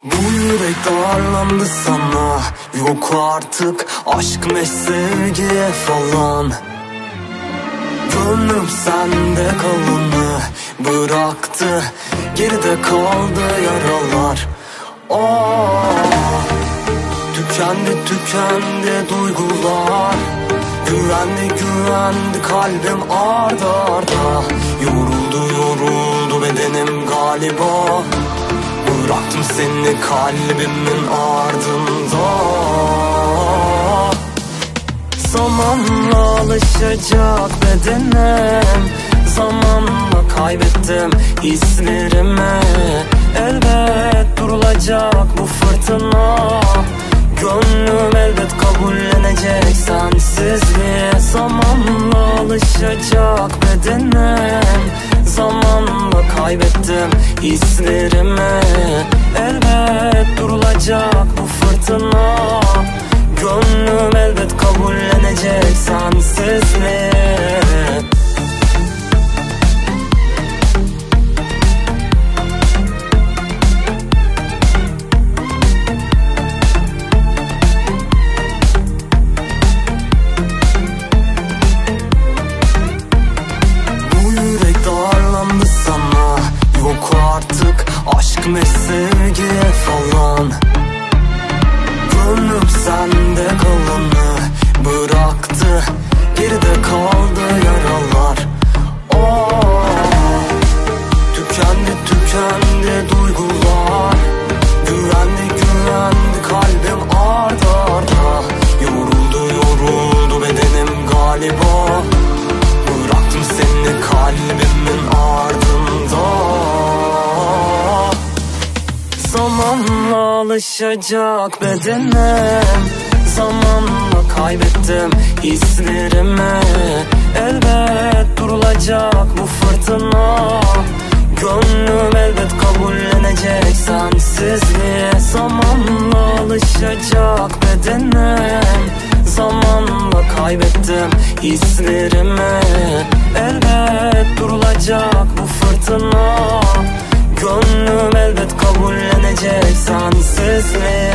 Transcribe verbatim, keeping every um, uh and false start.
Bu yürek darlandı sana. Yok artık aşk meş sevgiye falan. Gönlüm sende kalanı bıraktı, geride kaldı yaralar. Aa, tükendi tükendi duygular. Güvendi güvendi kalbim arda arda. Yoruldu yoruldu bedenim galiba. Bıraktım seni kalbimin ardında. Zamanla alışacak bedenim. Zamanla kaybettim hislerimi. Elbet durulacak bu fırtına. Gönlüm elbet kabullenecek sensizliği. Zamanla alışacak bedenim. Zamanla kaybettim hislerimi. Elbet durulacak bu fırtına. Gönlüm elbet kabullenecek sensizliği. Artık aşk meş sevgiye falan. Gönlüm sende kalanı bıraktı, geride kaldı yaralar. Aa, tükendi tükendi duygular. Güvendi güvendi kalbim arda arda. Yoruldu yoruldu bedenim galiba. Bıraktım seni kalbimin ardında. Zamanla alışacak bedenim. Zamanla kaybettim hislerimi. Elbet durulacak bu fırtına. Gönlüm elbet kabullenecek sensizliği. Zamanla alışacak bedenim. Zamanla kaybettim hislerimi. Elbet durulacak bu fırtına. Gönlüm elbet kabullenecek sensizliği.